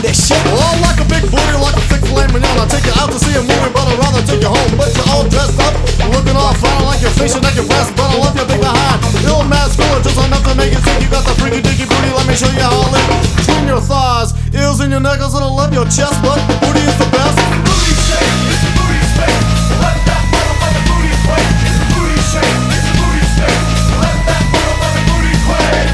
this shit. Well, like a big booty, like a thick flame mignon. I'll take you out to see a movie, but I'd rather take you home. But you're all dressed up, looking all fine, like you're fishing at your breast. But I love your big behind. Ill masculine, just enough to make you think you got the freaky dicky booty. Let me show you how it between your thighs, eels in your knuckles, and I love your chest. But booty is the best. Booty shake, it's a booty shake. Let that motherfucking booty quake. It's a booty shake, it's a booty shake. Let that motherfucking booty quake.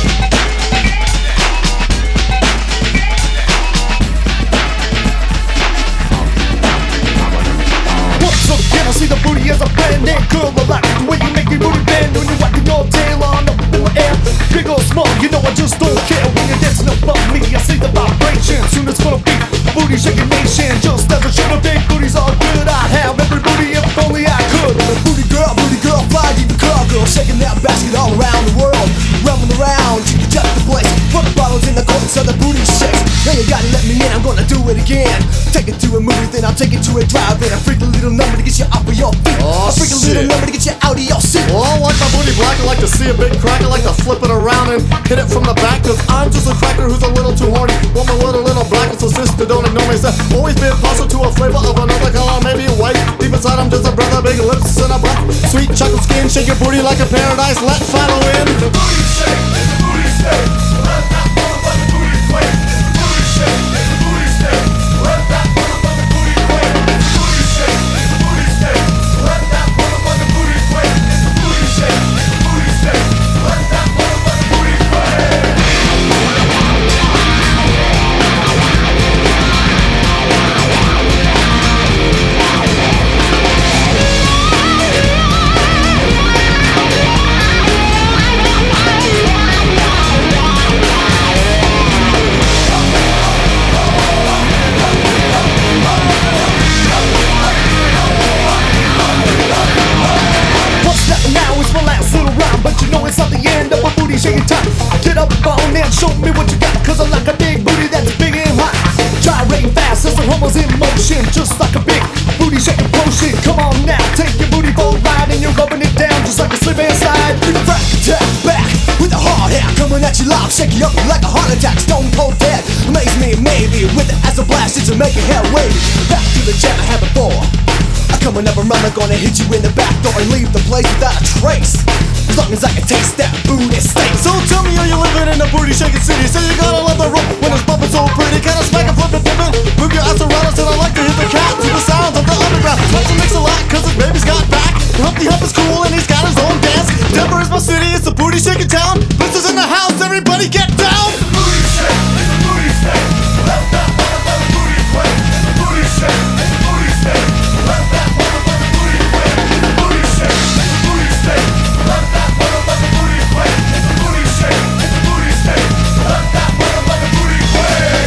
Once again, I see the booty as a brand name. Girl, I like the way you make your booty bend when you're whacking your tail on up in the air. Big or small, you know I just don't care. When you're dancing above me, I see the vibration. Soon it's gonna be a booty shaking nation. Just as a should have big booties all good. I'd have every booty if only I could. Booty girl, fly deep the car girl, shaking that basket all around the world, rumbling around, you got the place. Put the bottles in the court so the booty shakes. Now you gotta let me in, I'm gonna do it again. Take it to a movie, then I'll take it to a drive-in. I freak a little number to get you off of your feet. Oh, I freak a little number to get you out of your seat. Well, I like my booty black, I like to see a big crack. I like to flip it around and hit it from the back. Cause I'm just a cracker who's a little too horny. Want my little black, so sister, don't ignore me. Said, always been partial to a flavor of another color, maybe white. Deep inside I'm just a brother, big lips and a butt. Sweet chocolate skin, shake your booty like a paradise. Let final in. It's a booty shake, it's a booty shake. Let that motherfucking booty quake. It's a booty shake, it's a booty shake. Let that motherfucking booty quake. It's a booty shake, it's a booty shake. Let that motherfucking booty quake. It's a booty shake, it's a booty shake. Let that motherfucking booty quake. Now it's my last little rhyme, but you know it's not the end of a booty shaking time. Get up on and show me what you got, cause I like a big booty that's big and hot. Gyrating fast as the hormones in motion, just like a big booty shaking potion. Come on now, take your booty for a ride, and you're rubbing it down just like a slip inside. Frack attack back with a hard hat coming at you loud, shake you up like a heart attack. Stone cold dead, amaze me maybe with it as a blast, it's a make your head wave. Back to the jam I had before. I come whenever I'm gonna hit you in the back door and leave the place without a trace. As long as I can taste that booty steak. So tell me, are you living in a booty shaking city? Say you gotta love the rope when it's bumping so pretty. Kinda smack and flip and dip it. Move your ass around us and I like to hit the cat to the sounds of the underground. Like to mix a lot cause his baby's got back. Humpty Hump is cool and he's got his own dance. Denver is my city, it's a booty shaking town. Blitzers in the house, everybody get down. It's a booty shake, it's a booty shake. Let that motherfucking booty quake. It's a booty shake, it's a booty shake. Let that motherfucking booty quake. It's a booty shake, it's a booty shake. Let that motherfucking booty quake. It's a booty shake, it's a booty shake. Let that motherfucking booty quake.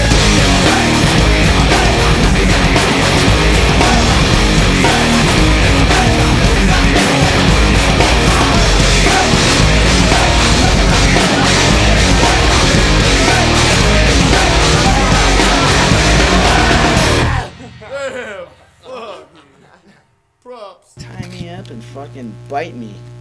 Props. Tie me up and fucking bite me.